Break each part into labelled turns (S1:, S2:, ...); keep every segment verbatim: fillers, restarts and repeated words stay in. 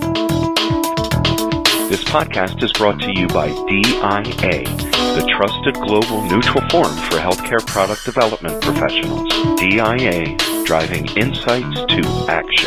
S1: This podcast is brought to you by D I A, the trusted global neutral forum for healthcare product development professionals. D I A, driving insights to action.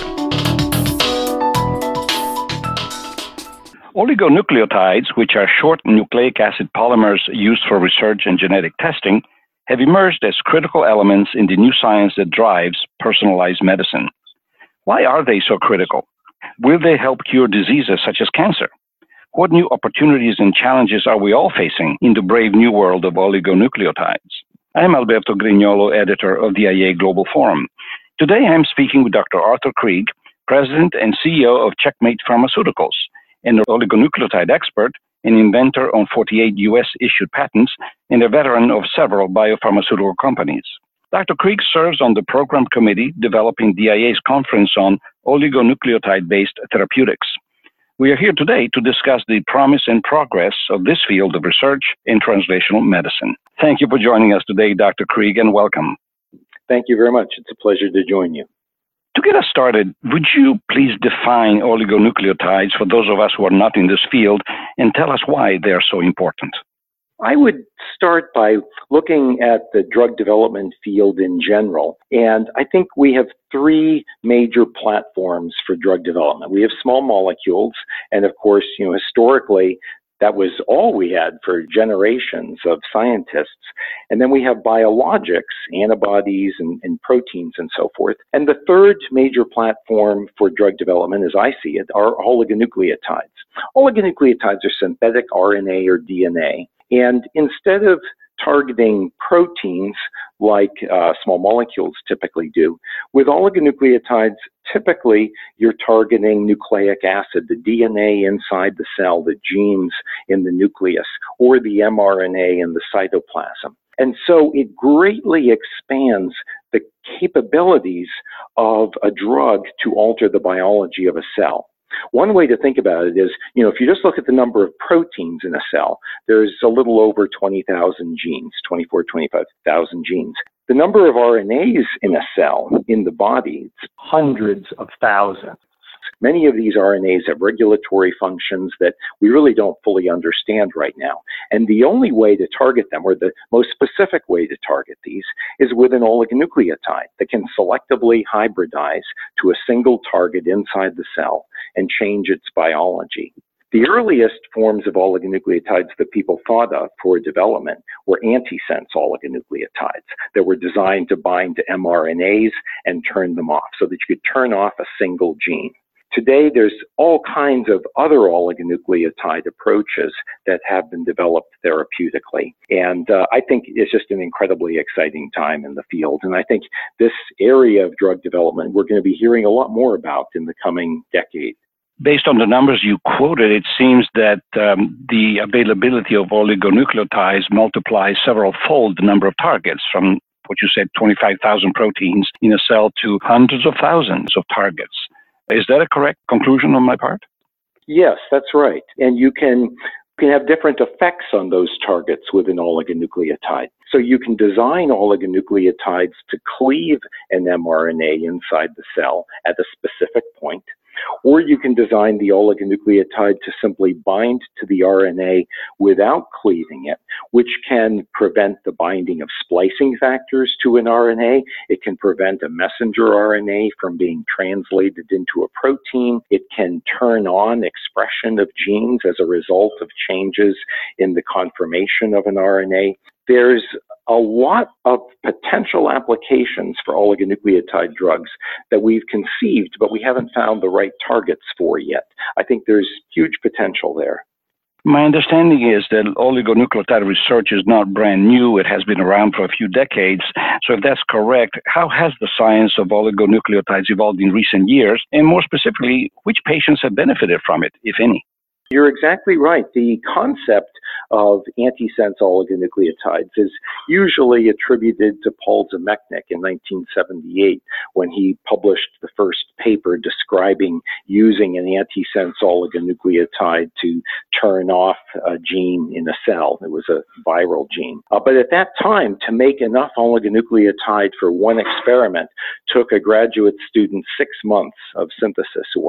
S2: Oligonucleotides, which are short nucleic acid polymers used for research and genetic testing, have emerged as critical elements in the new science that drives personalized medicine. Why are they so critical? Will they help cure diseases such as cancer? What new opportunities and challenges are we all facing in the brave new world of oligonucleotides? I am Alberto Grignolo, editor of the D I A Global Forum. Today I am speaking with Doctor Arthur Krieg, President and C E O of Checkmate Pharmaceuticals, an oligonucleotide expert, an inventor on forty-eight U S issued patents, and a veteran of several biopharmaceutical companies. Doctor Krieg serves on the program committee developing D I A's conference on oligonucleotide-based therapeutics. We are here today to discuss the promise and progress of this field of research in translational medicine. Thank you for joining us today, Doctor Krieg, and welcome.
S3: Thank you very much. It's a pleasure to join you.
S2: To get us started, would you please define oligonucleotides for those of us who are not in this field and tell us why they are so important?
S3: I would start by looking at the drug development field in general. And I think we have three major platforms for drug development. We have small molecules, and of course, you know, historically, that was all we had for generations of scientists. And then we have biologics, antibodies and, and proteins and so forth. And the third major platform for drug development, as I see it, are oligonucleotides. Oligonucleotides are synthetic R N A or D N A. And instead of targeting proteins like uh, small molecules typically do, with oligonucleotides, typically you're targeting nucleic acid, the D N A inside the cell, the genes in the nucleus, or the mRNA in the cytoplasm. And so it greatly expands the capabilities of a drug to alter the biology of a cell. One way to think about it is, you know, if you just look at the number of proteins in a cell, there's a little over twenty thousand genes, twenty-four, twenty-five thousand genes. The number of R N As in a cell, in the body, it's hundreds of thousands. Many of these R N As have regulatory functions that we really don't fully understand right now. And the only way to target them, or the most specific way to target these, is with an oligonucleotide that can selectively hybridize to a single target inside the cell and change its biology. The earliest forms of oligonucleotides that people thought of for development were antisense oligonucleotides that were designed to bind to mRNAs and turn them off so that you could turn off a single gene. Today, there's all kinds of other oligonucleotide approaches that have been developed therapeutically. And uh, I think it's just an incredibly exciting time in the field. And I think this area of drug development, we're going to be hearing a lot more about in the coming decade.
S2: Based on the numbers you quoted, it seems that um, the availability of oligonucleotides multiplies several-fold the number of targets, from what you said, twenty-five thousand proteins in a cell to hundreds of thousands of targets. Is that a correct conclusion on my part?
S3: Yes, that's right. And you can, can have different effects on those targets with an oligonucleotide. So you can design oligonucleotides to cleave an mRNA inside the cell at a specific point, or you can design the oligonucleotide to simply bind to the R N A without cleaving it, which can prevent the binding of splicing factors to an R N A. It can prevent a messenger R N A from being translated into a protein. It can turn on expression of genes as a result of changes in the conformation of an R N A. There's a lot of potential applications for oligonucleotide drugs that we've conceived, but we haven't found the right targets for yet. I think there's huge potential there.
S2: My understanding is that oligonucleotide research is not brand new. It has been around for a few decades. So if that's correct, how has the science of oligonucleotides evolved in recent years? And more specifically, which patients have benefited from it, if any?
S3: You're exactly right. The concept of antisense oligonucleotides is usually attributed to Paul Zamecnik in nineteen seventy-eight when he published the first paper describing using an antisense oligonucleotide to turn off a gene in a cell. It was a viral gene. Uh, but at that time, to make enough oligonucleotide for one experiment took a graduate student six months of synthesis work.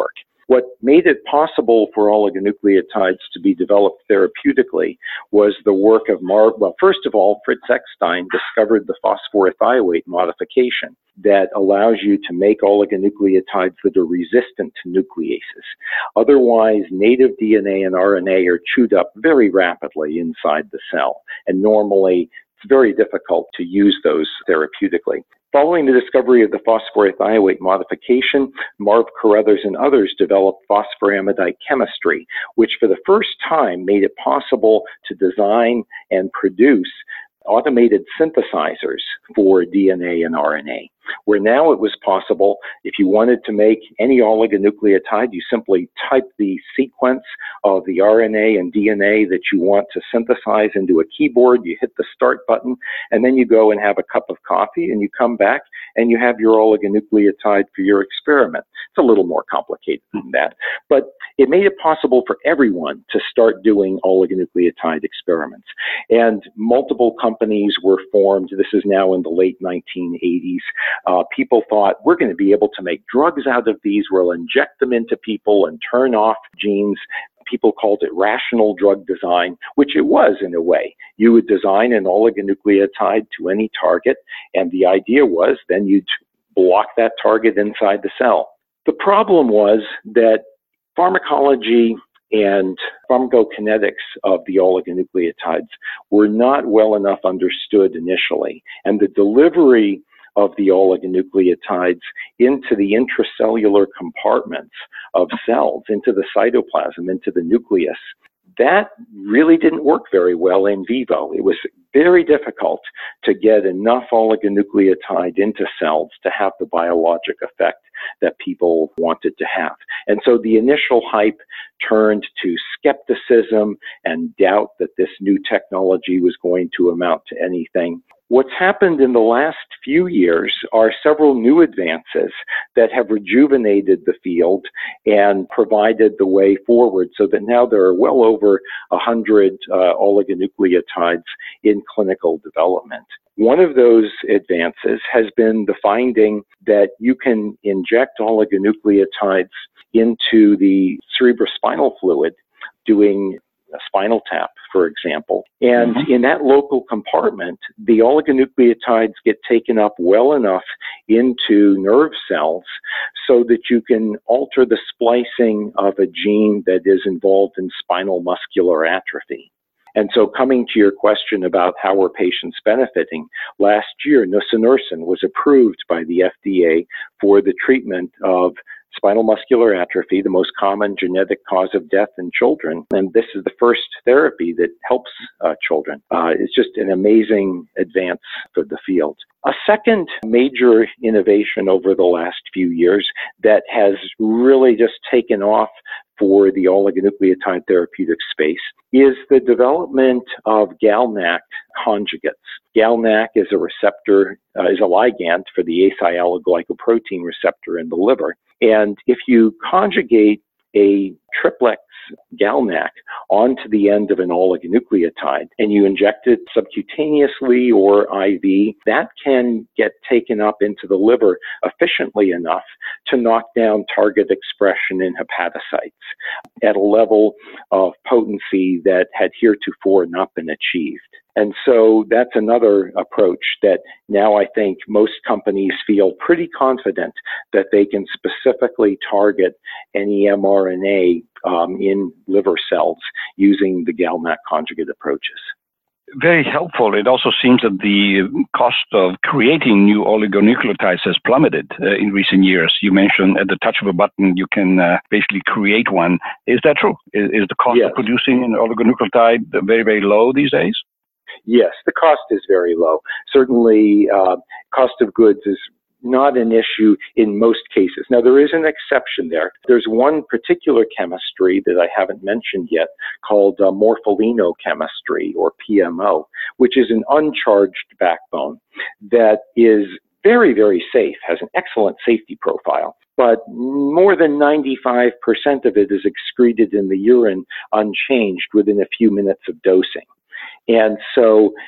S3: What made it possible for oligonucleotides to be developed therapeutically was the work of Marv. Well, first of all, Fritz Eckstein discovered the phosphorothioate modification that allows you to make oligonucleotides that are resistant to nucleases. Otherwise, native D N A and R N A are chewed up very rapidly inside the cell, and normally it's very difficult to use those therapeutically. Following the discovery of the phosphorothioate modification, Marv Carruthers and others developed phosphoramidite chemistry, which for the first time made it possible to design and produce automated synthesizers for D N A and R N A, where now it was possible, if you wanted to make any oligonucleotide, you simply type the sequence of the R N A and D N A that you want to synthesize into a keyboard, you hit the start button, and then you go and have a cup of coffee, and you come back and you have your oligonucleotide for your experiment. It's a little more complicated than that, but it made it possible for everyone to start doing oligonucleotide experiments. And multiple companies were formed. This is now in the late nineteen eighties. Uh, people thought, we're going to be able to make drugs out of these. We'll inject them into people and turn off genes. People called it rational drug design, which it was in a way. You would design an oligonucleotide to any target, and the idea was then you'd block that target inside the cell. The problem was that pharmacology and pharmacokinetics of the oligonucleotides were not well enough understood initially, and the delivery of the oligonucleotides into the intracellular compartments of cells, into the cytoplasm, into the nucleus, that really didn't work very well in vivo. It was very difficult to get enough oligonucleotide into cells to have the biologic effect that people wanted to have. And so the initial hype turned to skepticism and doubt that this new technology was going to amount to anything. What's happened in the last few years are several new advances that have rejuvenated the field and provided the way forward so that now there are well over one hundred uh, oligonucleotides in clinical development. One of those advances has been the finding that you can inject oligonucleotides into the cerebrospinal fluid, doing a spinal tap, for example. And mm-hmm. in that local compartment, the oligonucleotides get taken up well enough into nerve cells so that you can alter the splicing of a gene that is involved in spinal muscular atrophy. And so coming to your question about how are patients benefiting, last year nusinersen was approved by the F D A for the treatment of spinal muscular atrophy, the most common genetic cause of death in children. And this is the first therapy that helps uh, children. Uh, it's just an amazing advance for the field. A second major innovation over the last few years that has really just taken off for the oligonucleotide therapeutic space is the development of GalNAc conjugates. GalNAc is a receptor, uh, is a ligand for the asialoglycoprotein receptor in the liver. And if you conjugate a triplex GalNAc onto the end of an oligonucleotide and you inject it subcutaneously or I V, that can get taken up into the liver efficiently enough to knock down target expression in hepatocytes at a level of potency that had heretofore not been achieved. And so that's another approach that now I think most companies feel pretty confident that they can specifically target any mRNA um, in liver cells using the GalNAc conjugate approaches.
S2: Very helpful. It also seems that the cost of creating new oligonucleotides has plummeted uh, in recent years. You mentioned at the touch of a button, you can uh, basically create one. Is that true? Is, is the cost yes. of producing an oligonucleotide very, very low these days?
S3: Yes, the cost is very low. Certainly, uh, cost of goods is not an issue in most cases. Now, there is an exception there. There's one particular chemistry that I haven't mentioned yet called uh, morpholino chemistry, or P M O, which is an uncharged backbone that is very, very safe, has an excellent safety profile. But more than ninety-five percent of it is excreted in the urine unchanged within a few minutes of dosing. And so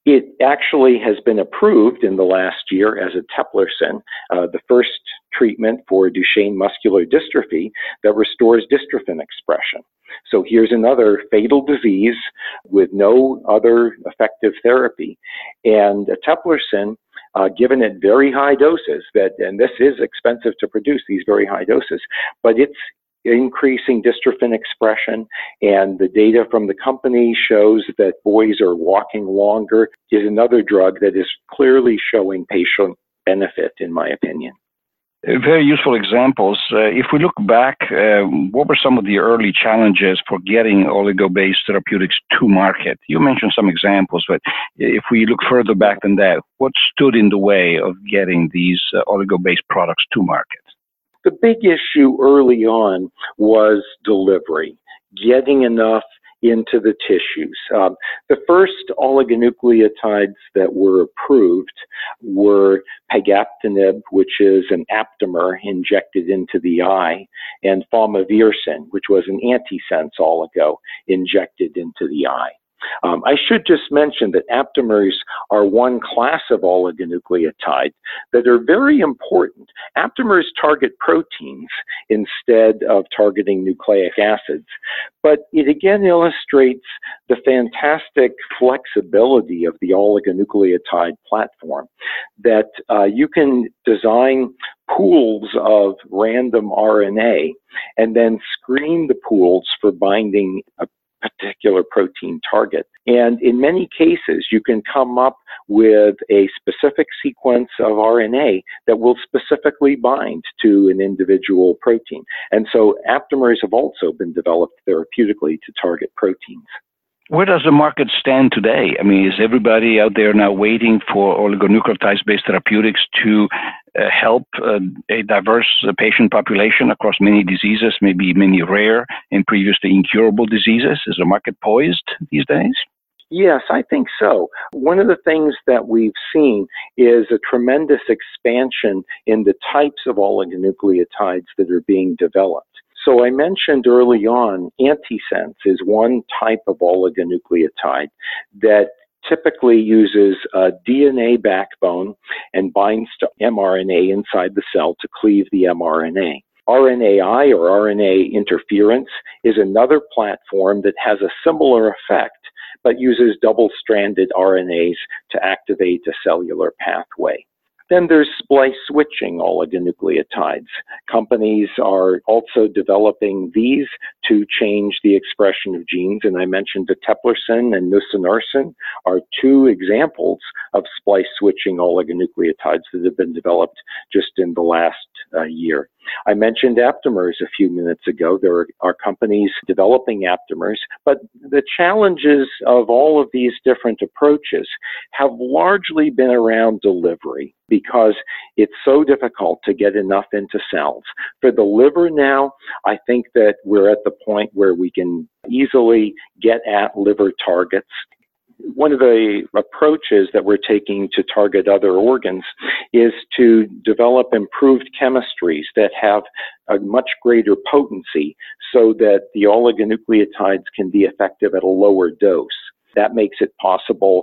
S3: It actually has been approved in the last year as eteplirsen, uh, the first treatment for Duchenne muscular dystrophy that restores dystrophin expression. So here's another fatal disease with no other effective therapy. And eteplirsen, uh, given at very high doses, that, and this is expensive to produce, these very high doses, but it's increasing dystrophin expression, and the data from the company shows that boys are walking longer, is another drug that is clearly showing patient benefit, in my opinion.
S2: Very useful examples. Uh, if we look back, uh, what were some of the early challenges for getting oligo-based therapeutics to market? You mentioned some examples, but if we look further back than that, what stood in the way of getting these uh, oligo-based products to market?
S3: The big issue early on was delivery, getting enough into the tissues. Um, the first oligonucleotides that were approved were pegaptinib, which is an aptamer injected into the eye, and fomavairsin, which was an antisense oligo injected into the eye. Um, I should just mention that aptamers are one class of oligonucleotide that are very important. Aptamers target proteins instead of targeting nucleic acids, but it again illustrates the fantastic flexibility of the oligonucleotide platform, that uh, you can design pools of random R N A and then screen the pools for binding a particular protein target. And in many cases, you can come up with a specific sequence of R N A that will specifically bind to an individual protein. And so aptamers have also been developed therapeutically to target proteins.
S2: Where does the market stand today? I mean, is everybody out there now waiting for oligonucleotides-based therapeutics to uh, help uh, a diverse uh, patient population across many diseases, maybe many rare and previously incurable diseases? Is the market poised these days?
S3: Yes, I think so. One of the things that we've seen is a tremendous expansion in the types of oligonucleotides that are being developed. So I mentioned early on, antisense is one type of oligonucleotide that typically uses a D N A backbone and binds to mRNA inside the cell to cleave the mRNA. R N A I, or R N A interference, is another platform that has a similar effect, but uses double-stranded R N As to activate a cellular pathway. Then there's splice switching oligonucleotides. Companies are also developing these to change the expression of genes, and I mentioned eteplirsen and nusinersen are two examples of splice switching oligonucleotides that have been developed just in the last uh, year. I mentioned aptamers a few minutes ago. There are, are companies developing aptamers, but the challenges of all of these different approaches have largely been around delivery, because it's so difficult to get enough into cells. For the liver now, I think that we're at the point where we can easily get at liver targets. One of the approaches that we're taking to target other organs is to develop improved chemistries that have a much greater potency so that the oligonucleotides can be effective at a lower dose. That makes it possible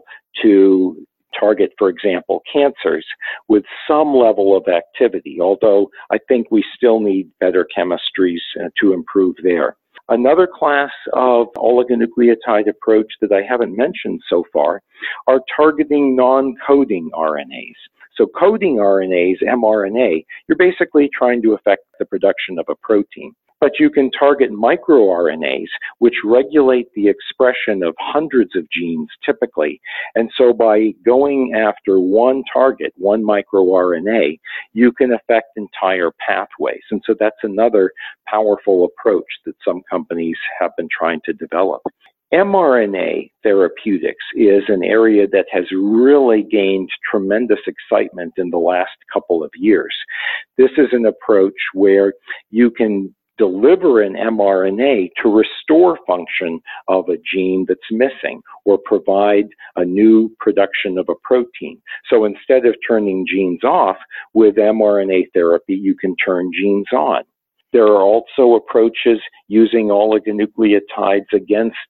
S3: to target, for example, cancers with some level of activity, although I think we still need better chemistries uh, to improve there. Another class of oligonucleotide approach that I haven't mentioned so far are targeting non-coding R N As. So coding R N As, mRNA, you're basically trying to affect the production of a protein. But you can target microRNAs, which regulate the expression of hundreds of genes typically. And so by going after one target, one microRNA, you can affect entire pathways. And so that's another powerful approach that some companies have been trying to develop. mRNA therapeutics is an area that has really gained tremendous excitement in the last couple of years. This is an approach where you can deliver an mRNA to restore function of a gene that's missing or provide a new production of a protein. So instead of turning genes off, with mRNA therapy, you can turn genes on. There are also approaches using oligonucleotides against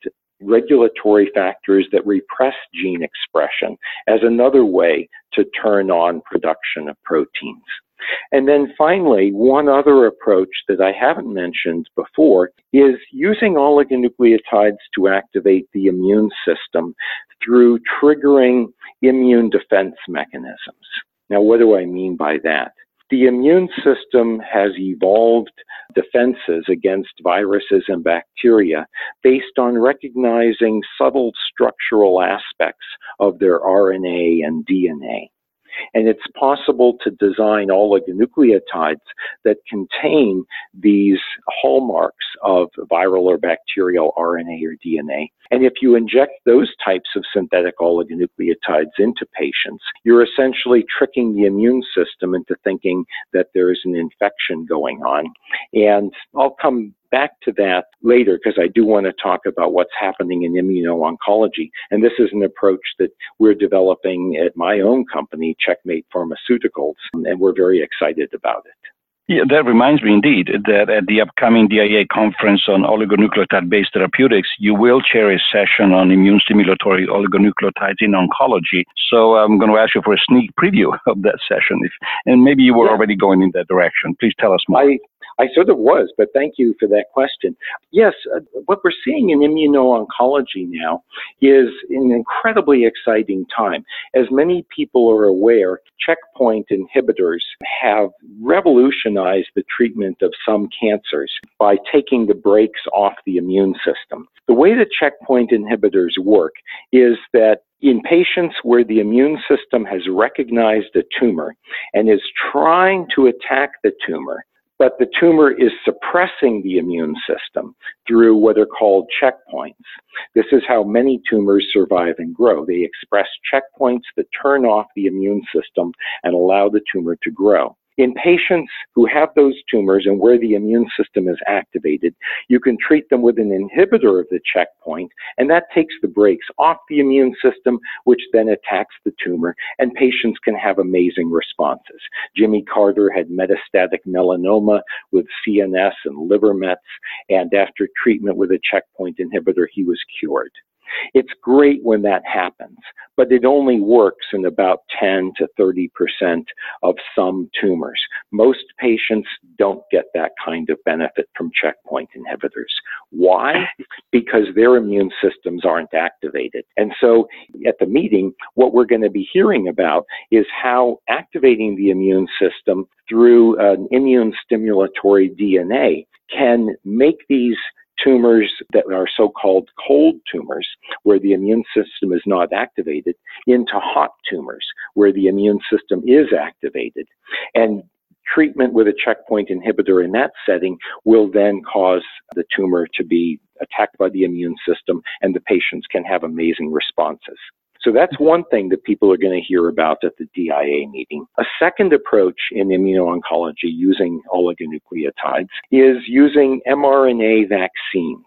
S3: regulatory factors that repress gene expression as another way to turn on production of proteins. And then finally, one other approach that I haven't mentioned before is using oligonucleotides to activate the immune system through triggering immune defense mechanisms. Now, what do I mean by that? The immune system has evolved defenses against viruses and bacteria based on recognizing subtle structural aspects of their R N A and D N A. And it's possible to design oligonucleotides that contain these hallmarks of viral or bacterial R N A or D N A. And if you inject those types of synthetic oligonucleotides into patients, you're essentially tricking the immune system into thinking that there's an infection going on. And I'll come back to that later because I do want to talk about what's happening in immuno-oncology. And this is an approach that we're developing at my own company, Checkmate Pharmaceuticals, and we're very excited about it.
S2: Yeah, that reminds me indeed that at the upcoming D I A conference on oligonucleotide-based therapeutics, you will chair a session on immune stimulatory oligonucleotides in oncology. So I'm going to ask you for a sneak preview of that session. If, and maybe you were yeah. already going in that direction. Please tell us more.
S3: I, I sort of was, but thank you for that question. Yes, uh, what we're seeing in immuno-oncology now is an incredibly exciting time. As many people are aware, checkpoint inhibitors have revolutionized the treatment of some cancers by taking the brakes off the immune system. The way that checkpoint inhibitors work is that in patients where the immune system has recognized a tumor and is trying to attack the tumor, but the tumor is suppressing the immune system through what are called checkpoints. This is how many tumors survive and grow. They express checkpoints that turn off the immune system and allow the tumor to grow. In patients who have those tumors and where the immune system is activated, you can treat them with an inhibitor of the checkpoint, and that takes the brakes off the immune system, which then attacks the tumor, and patients can have amazing responses. Jimmy Carter had metastatic melanoma with C N S and liver mets, and after treatment with a checkpoint inhibitor, he was cured. It's great when that happens, but it only works in about ten to thirty percent of some tumors. Most patients don't get that kind of benefit from checkpoint inhibitors. Why? Because their immune systems aren't activated. And so at the meeting, what we're going to be hearing about is how activating the immune system through an immune stimulatory D N A can make these tumors that are so-called cold tumors, where the immune system is not activated, into hot tumors, where the immune system is activated. And treatment with a checkpoint inhibitor in that setting will then cause the tumor to be attacked by the immune system, and the patients can have amazing responses. So that's one thing that people are going to hear about at the D I A meeting. A second approach in immuno-oncology using oligonucleotides is using mRNA vaccines.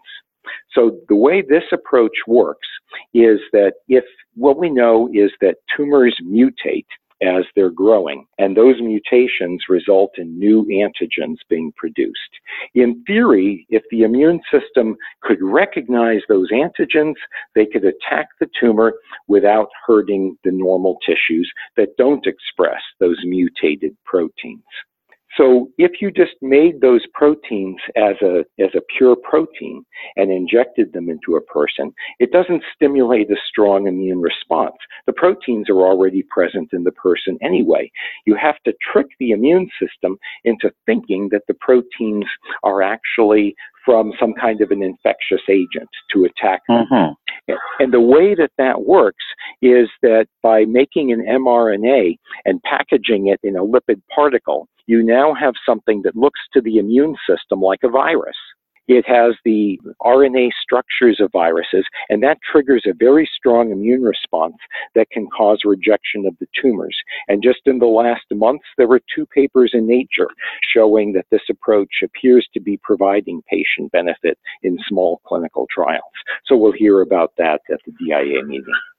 S3: So the way this approach works is that if what we know is that tumors mutate as they're growing, and those mutations result in new antigens being produced. In theory, if the immune system could recognize those antigens, they could attack the tumor without hurting the normal tissues that don't express those mutated proteins. So if you just made those proteins as a, as a pure protein and injected them into a person, it doesn't stimulate a strong immune response. The proteins are already present in the person anyway. You have to trick the immune system into thinking that the proteins are actually from some kind of an infectious agent to attack them. Mm-hmm. And the way that that works is that by making an mRNA and packaging it in a lipid particle, you now have something that looks to the immune system like a virus. It has the R N A structures of viruses, and that triggers a very strong immune response that can cause rejection of the tumors. And just in the last months, there were two papers in Nature showing that this approach appears to be providing patient benefit in small clinical trials. So we'll hear about that at the D I A meeting.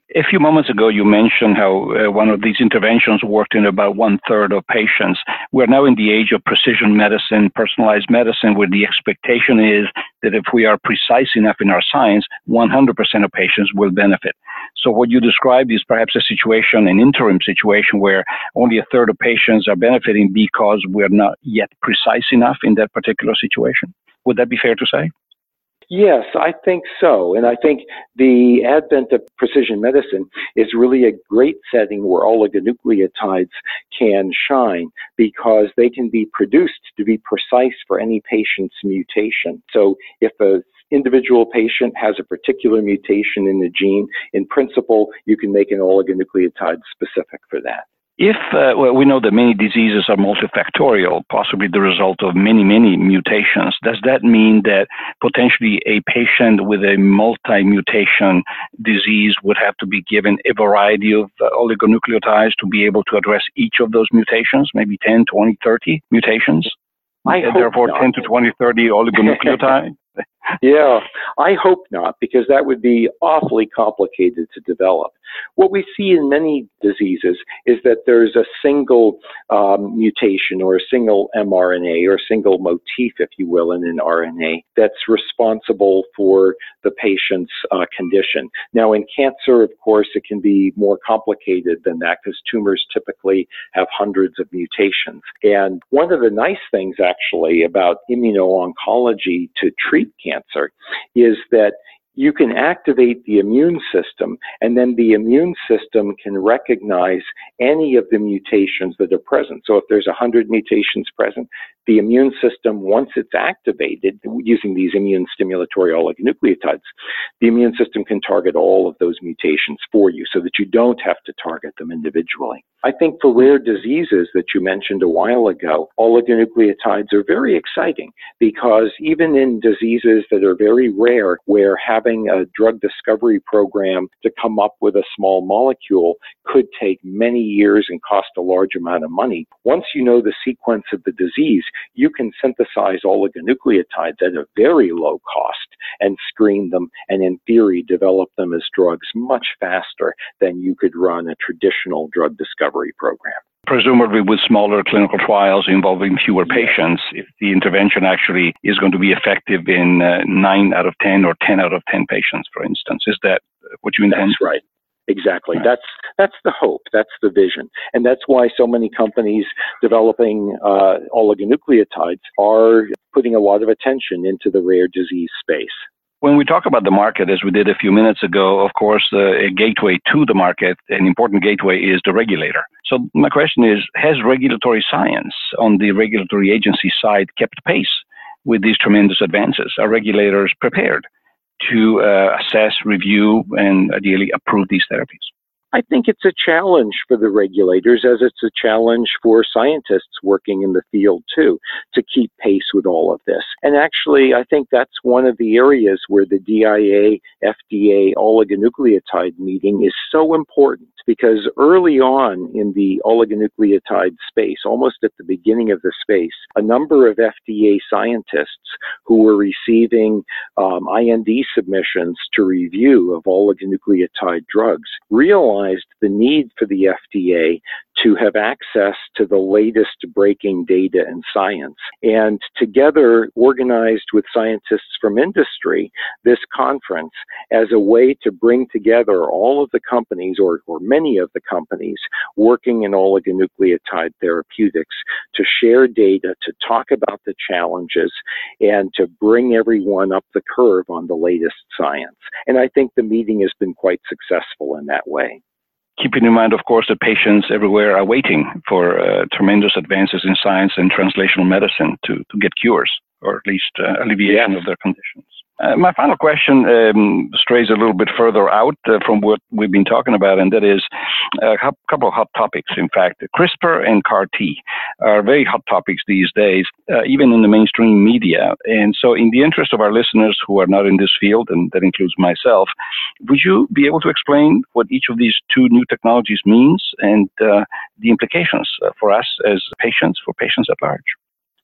S2: A few moments ago, you mentioned how uh, one of these interventions worked in about one third of patients. We're now in the age of precision medicine, personalized medicine, where the expectation is that if we are precise enough in our science, one hundred percent of patients will benefit. So what you described is perhaps a situation, an interim situation, where only a third of patients are benefiting because we're not yet precise enough in that particular situation. Would that be fair to say?
S3: Yes, I think so. And I think the advent of precision medicine is really a great setting where oligonucleotides can shine because they can be produced to be precise for any patient's mutation. So if a individual patient has a particular mutation in the gene, in principle, you can make an oligonucleotide specific for that.
S2: If uh, well, we know that many diseases are multifactorial, possibly the result of many, many mutations, does that mean that potentially a patient with a multi-mutation disease would have to be given a variety of uh, oligonucleotides to be able to address each of those mutations, maybe ten, twenty, thirty mutations?
S3: I
S2: and
S3: hope
S2: therefore
S3: not.
S2: ten to twenty, thirty oligonucleotides?
S3: Yeah, I hope not, because that would be awfully complicated to develop. What we see in many diseases is that there's a single um, mutation or a single mRNA or a single motif, if you will, in an R N A that's responsible for the patient's uh, condition. Now, in cancer, of course, it can be more complicated than that because tumors typically have hundreds of mutations. And one of the nice things, actually, about immuno-oncology to treat cancer is that you can activate the immune system, and then the immune system can recognize any of the mutations that are present. So if there's one hundred mutations present, the immune system, once it's activated using these immune stimulatory oligonucleotides, the immune system can target all of those mutations for you so that you don't have to target them individually. I think for rare diseases that you mentioned a while ago, oligonucleotides are very exciting because even in diseases that are very rare, where having a drug discovery program to come up with a small molecule could take many years and cost a large amount of money, once you know the sequence of the disease, you can synthesize oligonucleotides at a very low cost and screen them and, in theory, develop them as drugs much faster than you could run a traditional drug discovery program.
S2: Presumably with smaller clinical trials involving fewer patients, if the intervention actually is going to be effective in uh, nine out of ten or ten out of ten patients, for instance. Is that what you intend?
S3: That's right. Exactly. Right. That's that's the hope. That's the vision. And that's why so many companies developing uh, oligonucleotides are putting a lot of attention into the rare disease space.
S2: When we talk about the market, as we did a few minutes ago, of course, uh, a gateway to the market, an important gateway is the regulator. So my question is, has regulatory science on the regulatory agency side kept pace with these tremendous advances? Are regulators prepared to uh, assess, review, and ideally approve these therapies?
S3: I think it's a challenge for the regulators, as it's a challenge for scientists working in the field, too, to keep pace with all of this. And actually, I think that's one of the areas where the D I A F D A oligonucleotide meeting is so important, because early on in the oligonucleotide space, almost at the beginning of the space, a number of F D A scientists who were receiving um, I N D submissions to review of oligonucleotide drugs realized the need for the F D A to have access to the latest breaking data and science. And together, organized with scientists from industry, this conference as a way to bring together all of the companies, or, or many of the companies, working in oligonucleotide therapeutics to share data, to talk about the challenges, and to bring everyone up the curve on the latest science. And I think the meeting has been quite successful in that way.
S2: Keeping in mind, of course, that patients everywhere are waiting for uh, tremendous advances in science and translational medicine to, to get cures, or at least uh, alleviation yes. of their conditions. Uh, my final question um, strays a little bit further out uh, from what we've been talking about, and that is a couple of hot topics, in fact. CRISPR and C A R T are very hot topics these days, uh, even in the mainstream media. And so in the interest of our listeners who are not in this field, and that includes myself, would you be able to explain what each of these two new technologies means and uh, the implications uh, for us as patients, for patients at large?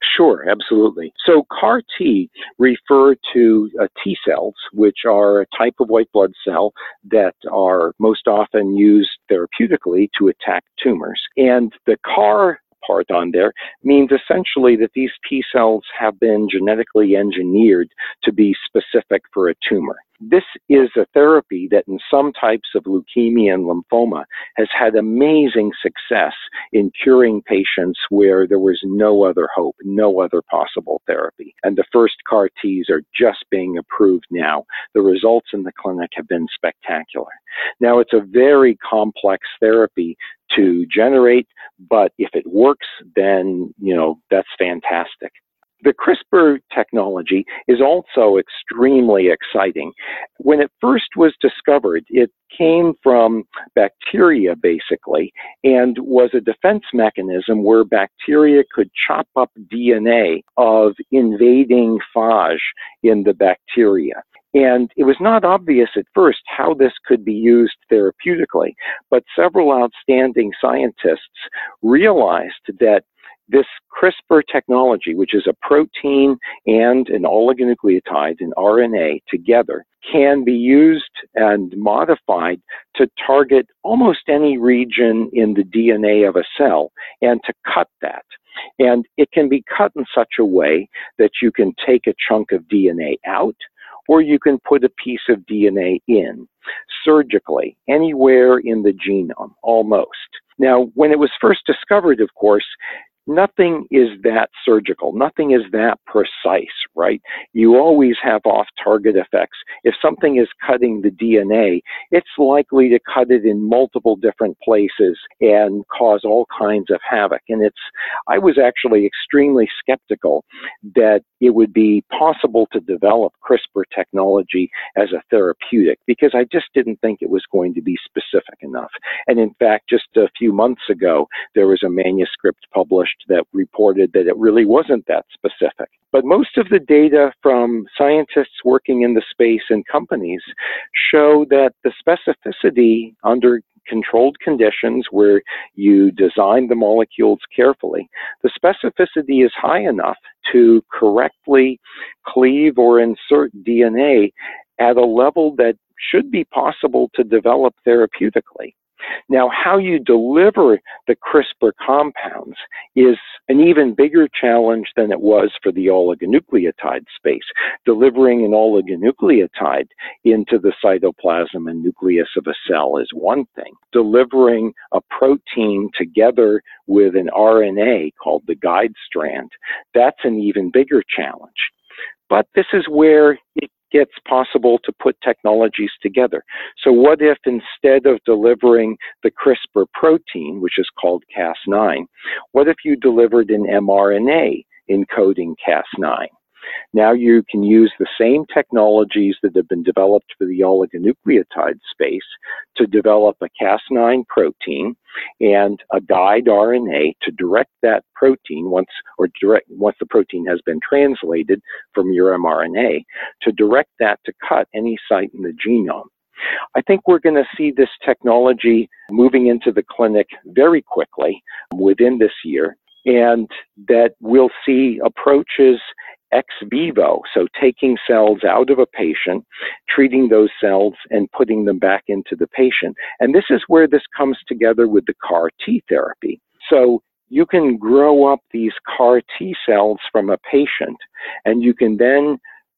S3: Sure, absolutely. So C A R T refer to uh, T cells, which are a type of white blood cell that are most often used therapeutically to attack tumors. And the C A R part on there means essentially that these T cells have been genetically engineered to be specific for a tumor. This is a therapy that in some types of leukemia and lymphoma has had amazing success in curing patients where there was no other hope, no other possible therapy. And the first C A R Ts are just being approved now. The results in the clinic have been spectacular. Now, it's a very complex therapy to generate, but if it works, then, you know, that's fantastic. The CRISPR technology is also extremely exciting. When it first was discovered, it came from bacteria, basically, and was a defense mechanism where bacteria could chop up D N A of invading phage in the bacteria. And it was not obvious at first how this could be used therapeutically, but several outstanding scientists realized that this CRISPR technology, which is a protein and an oligonucleotide, an R N A together, can be used and modified to target almost any region in the D N A of a cell and to cut that. And it can be cut in such a way that you can take a chunk of D N A out, or you can put a piece of D N A in surgically, anywhere in the genome, almost. Now, when it was first discovered, of course, nothing is that surgical. Nothing is that precise, right? You always have off-target effects. If something is cutting the D N A, it's likely to cut it in multiple different places and cause all kinds of havoc. And it's, I was actually extremely skeptical that it would be possible to develop CRISPR technology as a therapeutic because I just didn't think it was going to be specific enough. And in fact, just a few months ago, there was a manuscript published that reported that it really wasn't that specific. But most of the data from scientists working in the space and companies show that the specificity under controlled conditions where you design the molecules carefully, the specificity is high enough to correctly cleave or insert D N A at a level that should be possible to develop therapeutically. Now, how you deliver the CRISPR compounds is an even bigger challenge than it was for the oligonucleotide space. Delivering an oligonucleotide into the cytoplasm and nucleus of a cell is one thing. Delivering a protein together with an R N A called the guide strand, that's an even bigger challenge. But this is where it gets possible to put technologies together. So what if instead of delivering the CRISPR protein, which is called Cas nine, what if you delivered an mRNA encoding Cas nine? Now you can use the same technologies that have been developed for the oligonucleotide space to develop a Cas nine protein and a guide R N A to direct that protein once, or direct, once the protein has been translated from your mRNA, to direct that to cut any site in the genome. I think we're going to see this technology moving into the clinic very quickly within this year, and that we'll see approaches ex vivo, so taking cells out of a patient, treating those cells, and putting them back into the patient. And this is where this comes together with the C A R T therapy. So you can grow up these C A R T cells from a patient, and you can then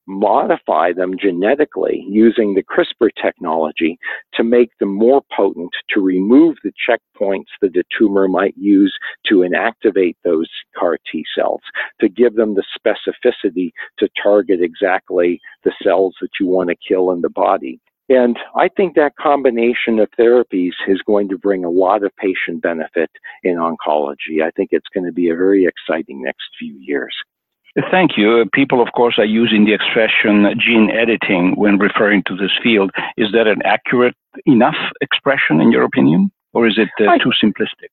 S3: modify them genetically using the CRISPR technology to make them more potent, to remove the checkpoints that the tumor might use to inactivate those C A R T cells, to give them the specificity to target exactly the cells that you want to kill in the body. And I think that combination of therapies is going to bring a lot of patient benefit in oncology. I think it's going to be a very exciting next few years.
S2: Thank you. People, of course, are using the expression gene editing when referring to this field. Is that an accurate enough expression, in your opinion, or is it uh, I, too simplistic?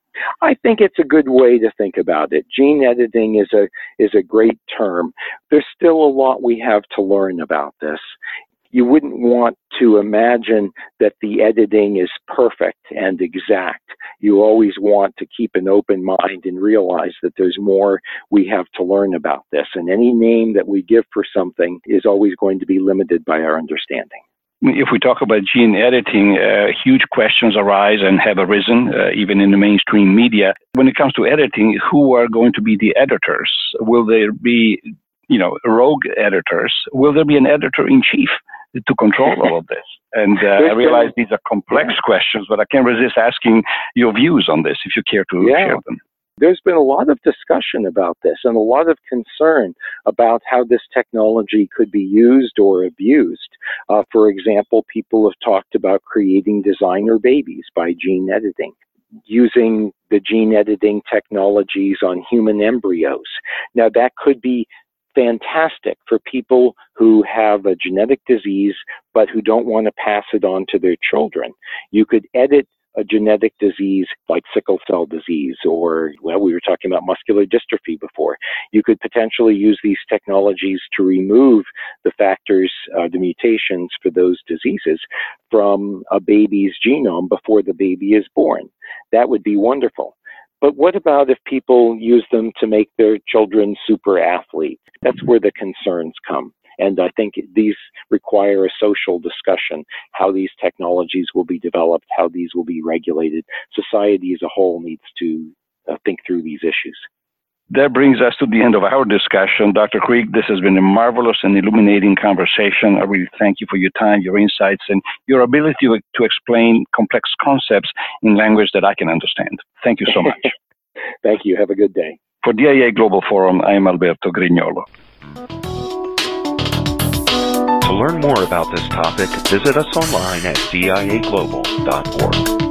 S3: I think it's a good way to think about it. Gene editing is a is a great term. There's still a lot we have to learn about this. you wouldn't want to imagine that the editing is perfect and exact. You always want to keep an open mind and realize that there's more we have to learn about this. And any name that we give for something is always going to be limited by our understanding.
S2: If we talk about gene editing, uh, huge questions arise and have arisen, uh, even in the mainstream media. When it comes to editing, who are going to be the editors? Will there be, you know, rogue editors? Will there be an editor-in-chief to control all of this? And uh, I realize these are complex yeah. questions, but I can't resist asking your views on this, if you care to
S3: yeah.
S2: share them.
S3: There's been a lot of discussion about this and a lot of concern about how this technology could be used or abused. Uh, for example, people have talked about creating designer babies by gene editing, using the gene editing technologies on human embryos. Now, that could be fantastic for people who have a genetic disease but who don't want to pass it on to their children. You could edit a genetic disease like sickle cell disease, or, well, we were talking about muscular dystrophy before. You could potentially use these technologies to remove the factors, uh, the mutations for those diseases from a baby's genome before the baby is born. That would be wonderful. But what about if people use them to make their children super athletes? That's where the concerns come. And I think these require a social discussion, how these technologies will be developed, how these will be regulated. Society as a whole needs to uh, think through these issues.
S2: That brings us to the end of our discussion. Doctor Krieg, this has been a marvelous and illuminating conversation. I really thank you for your time, your insights, and your ability to, to explain complex concepts in language that I can understand. Thank you so much.
S3: Thank you. Have a good day.
S2: For D I A Global Forum, I am Alberto Grignolo.
S1: To learn more about this topic, visit us online at D I A global dot org.